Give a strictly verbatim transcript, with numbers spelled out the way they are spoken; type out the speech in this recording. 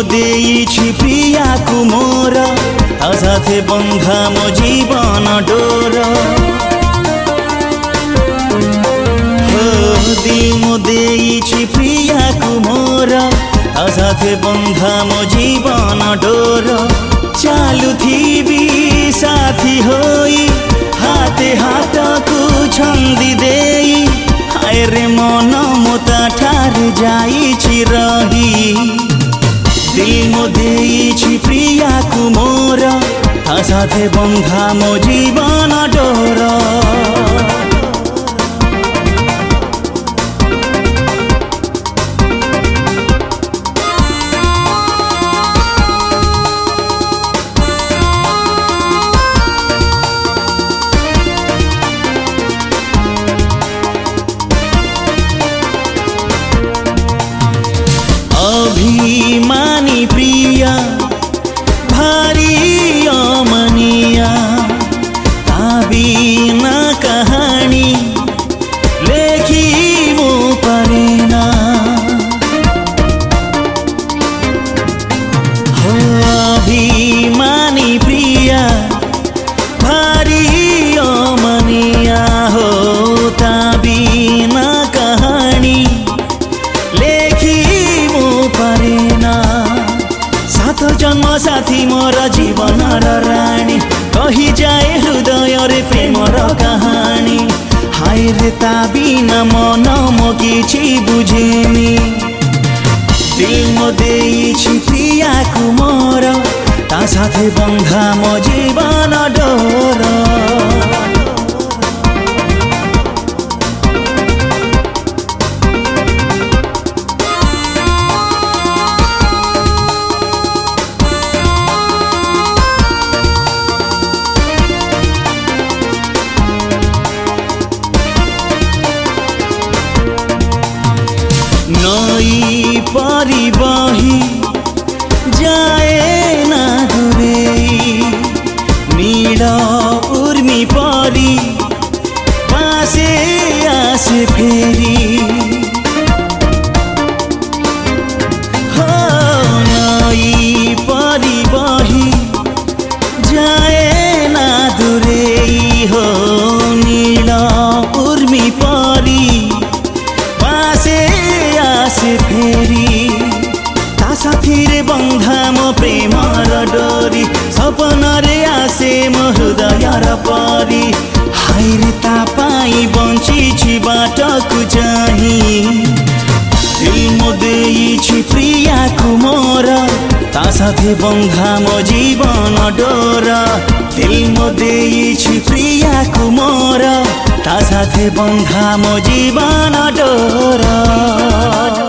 ଦେଇଛି ପ୍ରିୟାକୁ ମୋର ତା ସାଥେ ବନ୍ଧା ମୋ ଜୀବନ ଡୋର ଦିଲ ମୁଁ ଦେଇଛି ପ୍ରିୟାକୁ ମୋର ତା ସାଥେ ବନ୍ଧା ମୋ ଜୀବନ ଡୋର ଚାଲୁଥିବି ସାଥୀ ହୋଇ ହାତେ ହାତକୁ ଛନ୍ଦି ଦେଇ ହାୟ ରେ ମନ ମୋ ତା ଠାରେ ଯାଇଛି ରହି दिल मो देइछि प्रियाकु मोर ता साथे बंधा मो जीवन डोर अभिमानी प्रिया भारी अमनिया ताबीना कहानी लेखी मो परेना हो अभिमानी प्रिया भारी अमनिया हो ताबीना कहानी सात जन्म साथी मोर जीवन राणी कही जाए हृदय रे प्रेम कहानी हाय रे ता बिना मन मो किछि बुझेनी दिल मो देइछि प्रियाकु मोर ता साथे बंधा मो जीवन डोर नई परी बही जाए ना दूरे नील उर्मी परी पासे आसे फेरी हो नई परी बही जाए ना दूरे हो नील उर्मी परी से फेरी ता साथी रे बंधा मो प्रेमर डोरी सपन रे आसे मो हृदयर परी हाय रे ता पाई बंचिछि बाटकु चाही दिल मो देइछि प्रियाकु मोर ता साथे बंधा मो जीवन डोर दिल मो देइछि प्रियाकु मोर ता साथे बंधा मो जीवन डोर।